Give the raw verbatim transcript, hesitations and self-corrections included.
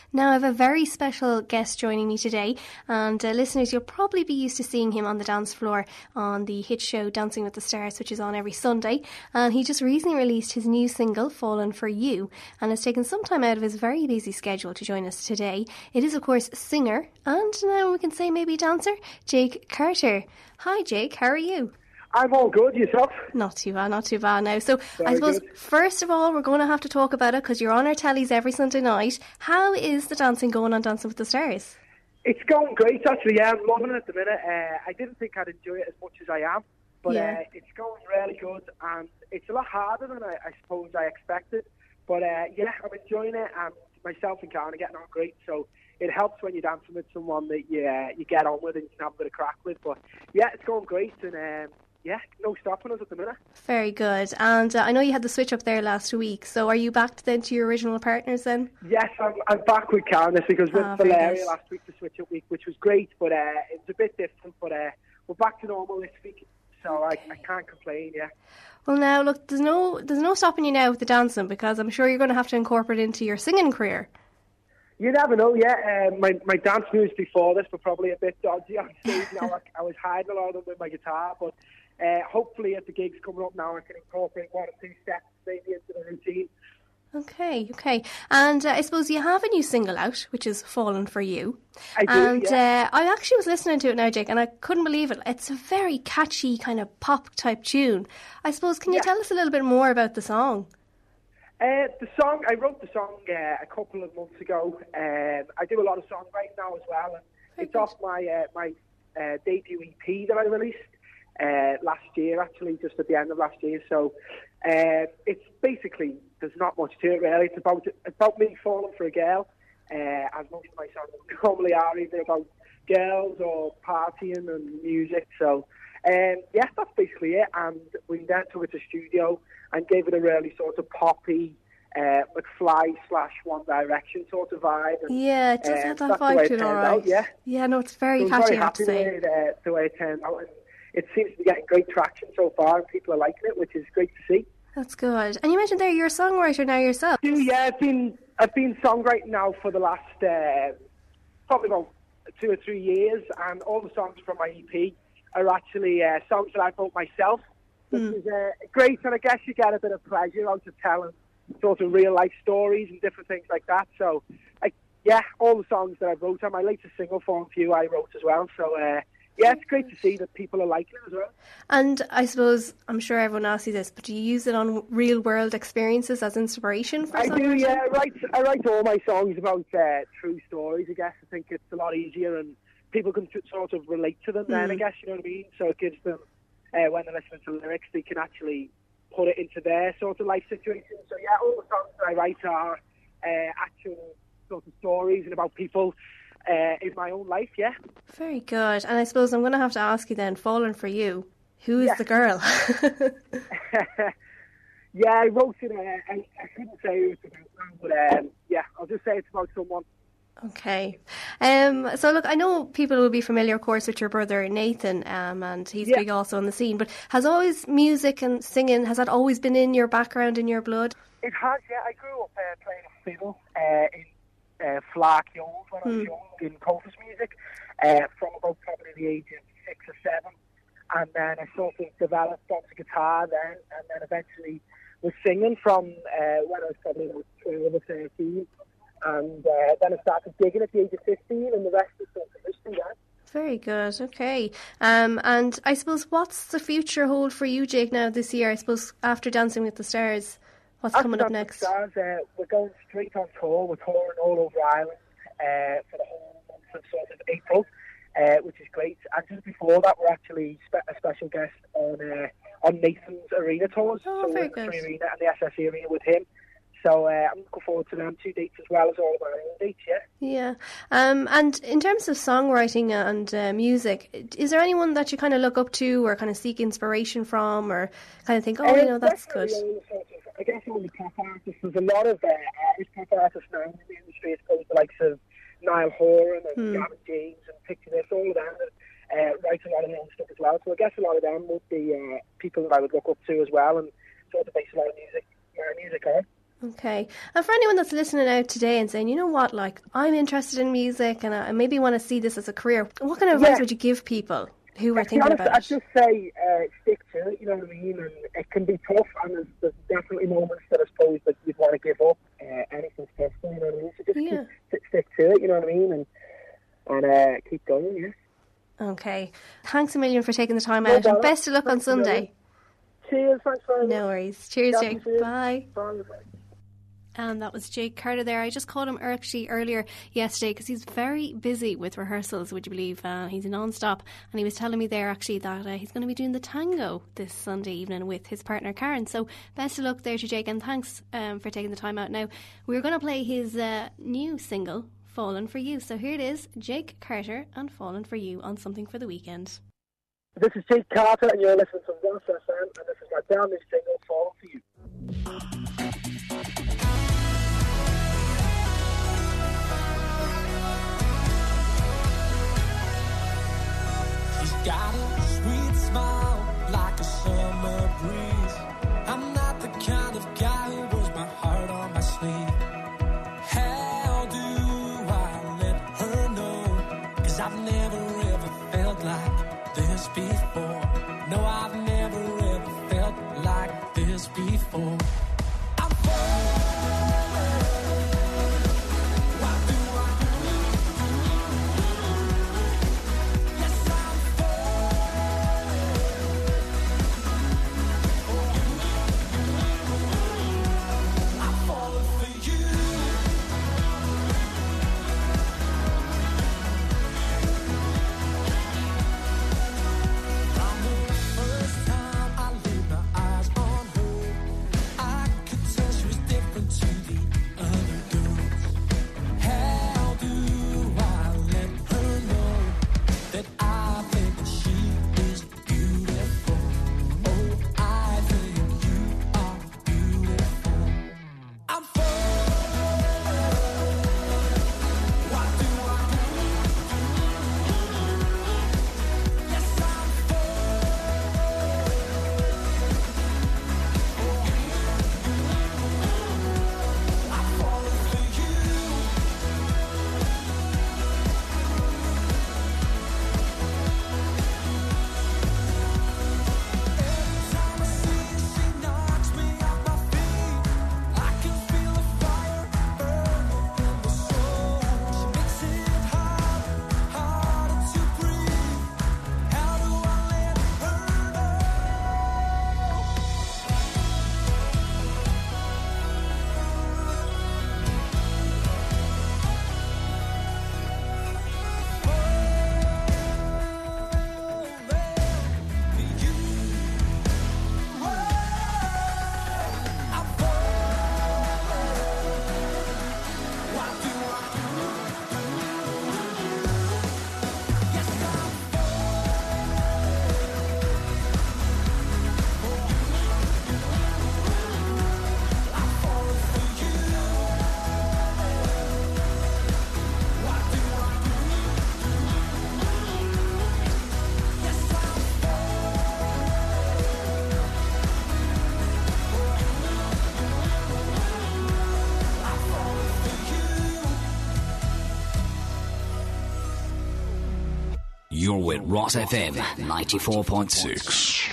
Now, I have a very special guest joining me today, and uh, listeners, you'll probably be used to seeing him on the dance floor on the hit show Dancing with the Stars, which is on every Sunday, and he just recently released his new single, Fallen for You, and has taken some time out of his very busy schedule to join us today. It is, of course, singer, and now we can say maybe dancer, Jake Carter. Hi, Jake, how are you? I'm all good, yourself? Not too bad, not too bad now. So Very I suppose, good. First of all, we're going to have to talk about it because you're on our tellies every Sunday night. How is the dancing going on Dancing with the Stars? It's going great, actually. Yeah, I'm loving it at the minute. Uh, I didn't think I'd enjoy it as much as I am, but Yeah. uh, it's going really good, and it's a lot harder than I, I suppose I expected. But uh, yeah, I'm enjoying it, and myself and Karen are getting on great, so it helps when you're dancing with someone that you, uh, you get on with and you can have a bit of crack with. But yeah, it's going great, and um, yeah, no stopping us at the minute. Very good. And uh, I know you had the switch up there last week, so are you back then to your original partners then? Yes, I'm, I'm back with Candice because with Ah, very Valeria good. last week, the switch up week, which was great, but uh, it was a bit different. But uh, we're back to normal this week, so I, I can't complain. Yeah. Well, now look, there's no there's no stopping you now with the dancing because I'm sure you're going to have to incorporate it into your singing career. You never know. Yeah, uh, my my dance moves before this were probably a bit dodgy on stage. Now I, I was hiding a lot of them with my guitar, but uh, hopefully at the gigs coming up now, I can incorporate one or two steps maybe into the routine. Okay, okay. And uh, I suppose you have a new single out, which is Fallen for You. I do, and yeah. uh, I actually was listening to it now, Jake, and I couldn't believe it. It's a very catchy kind of pop type tune. I suppose, can you Yeah. tell us a little bit more about the song? Uh, the song, I wrote the song uh, a couple of months ago. Um, I do a lot of songwriting now as well, and Very it's good. off my uh, my uh, debut E P that I released uh, last year, actually, just at the end of last year. So uh, it's basically, there's not much to it really. It's about about me falling for a girl, uh, as most of my songs normally are, either about girls or partying and music. So um, yeah, that's basically it. And we then took it to studio and gave it a really sort of poppy, uh, McFly slash One Direction sort of vibe. And, Yeah, it does uh, have that that's the vibe way to it, turned all out, right. yeah. Yeah, no, it's very So I was catchy, very I have to happy say. with uh, the way it turned out. And it seems to be getting great traction so far, and people are liking it, which is great to see. That's good. And you mentioned there you're a songwriter now yourself. Do, yeah, I've been I've been songwriting now for the last uh, probably about two or three years, and all the songs from my E P are actually uh, songs that I wrote myself, which Hmm. is uh, great. And I guess you get a bit of pleasure out of telling sort of real life stories and different things like that. So, I, yeah, all the songs that I wrote, and my latest single, Fallen for You, I wrote as well. So, uh, yeah, it's great to see that people are liking it as well. And I suppose, I'm sure everyone asks you this, but do you use it on real world experiences as inspiration for I do, songwriting? yeah. I write, I write all my songs about uh, true stories, I guess. I think it's a lot easier and people can t- sort of relate to them then, Mm. I guess, you know what I mean? So it gives them, uh, when they're listening to lyrics, they can actually put it into their sort of life situation. So yeah, all the songs that I write are uh, actual sort of stories and about people uh, in my own life, yeah. Very good. And I suppose I'm going to have to ask you then, Fallen for You, who is Yeah. the girl? Yeah, I wrote it, uh, I, I couldn't say who it's about now, but um, yeah, I'll just say it's about someone. Okay. Um, so look, I know people will be familiar, of course, with your brother Nathan, um, and he's Yeah. big also on the scene, but has always music and singing, has that always been in your background, in your blood? It has, yeah. I grew up uh, playing a fiddle uh, in uh, Flark Yold when I was Hmm. young, in Cofus music, uh, from about probably the age of six or seven. And then I sort of developed onto guitar then, and then eventually was singing from uh, when I was probably about twelve or thirteen. And uh, then I started gigging at the age of fifteen, and the rest is sort of history, yeah. Very good. Okay. Um, and I suppose what's the future hold for you, Jake, now this year? I suppose after Dancing with the Stars, what's After coming up Dancing with next? Stars, uh, we're going straight on tour. We're touring all over Ireland uh, for the whole month of sort of April, uh, which is great. And just before that, we're actually spe- a special guest on uh, on Nathan's arena tours. Oh, so very we're in the good. Free Arena and the S S E Arena with him. So uh, I'm looking forward to them two dates as well as all of our own dates, yeah. Yeah. Um, and in terms of songwriting and uh, music, is there anyone that you kind of look up to or kind of seek inspiration from or kind of think, oh, you know, that's good? Definitely all sorts of, I guess all the pop artists. There's a lot of uh, artist pop artists now in the industry. I suppose the likes of Niall Horan and Hmm. Gavin James and Picture This, all of them that uh, write a lot of their own stuff as well. So I guess a lot of them would be uh, people that I would look up to as well and sort of base a lot of music, my music on. Okay. And for anyone that's listening out today and saying, you know what, like, I'm interested in music and I maybe want to see this as a career, what kind of advice yeah. would you give people who are to thinking be honest, about it? I'd just say uh, stick to it, you know what I mean? And it can be tough, and there's, there's definitely moments that I suppose that you'd want to give up. Uh, anything's possible, you know what I mean? So just yeah. keep, stick to it, you know what I mean? And and uh, keep going, yeah. Okay. Thanks a million for taking the time No out, bother. and best of luck Thanks on Sunday. Cheers, thanks very much. No worries. Cheers, Chat Jake. to you. Bye. Bye. And that was Jake Carter there. I just called him actually earlier yesterday because he's very busy with rehearsals, would you believe? Uh, he's non-stop. And he was telling me there actually that uh, he's going to be doing the tango this Sunday evening with his partner Karen. So best of luck there to Jake, and thanks um, for taking the time out. Now, we're going to play his uh, new single, Fallen For You. So here it is, Jake Carter and Fallen For You on Something for the Weekend. This is Jake Carter and you're listening to Ross F M, and this is my brand new single, Fallen For You. Got a sweet smile like a summer breeze. I'm not the kind of guy who wears my heart on my sleeve. How do I let her know? Cause I've never ever felt like this before. No, I've never ever felt like this before. I'm falling. What do I do? Yes, I'm You're with Ross F M ninety-four point six.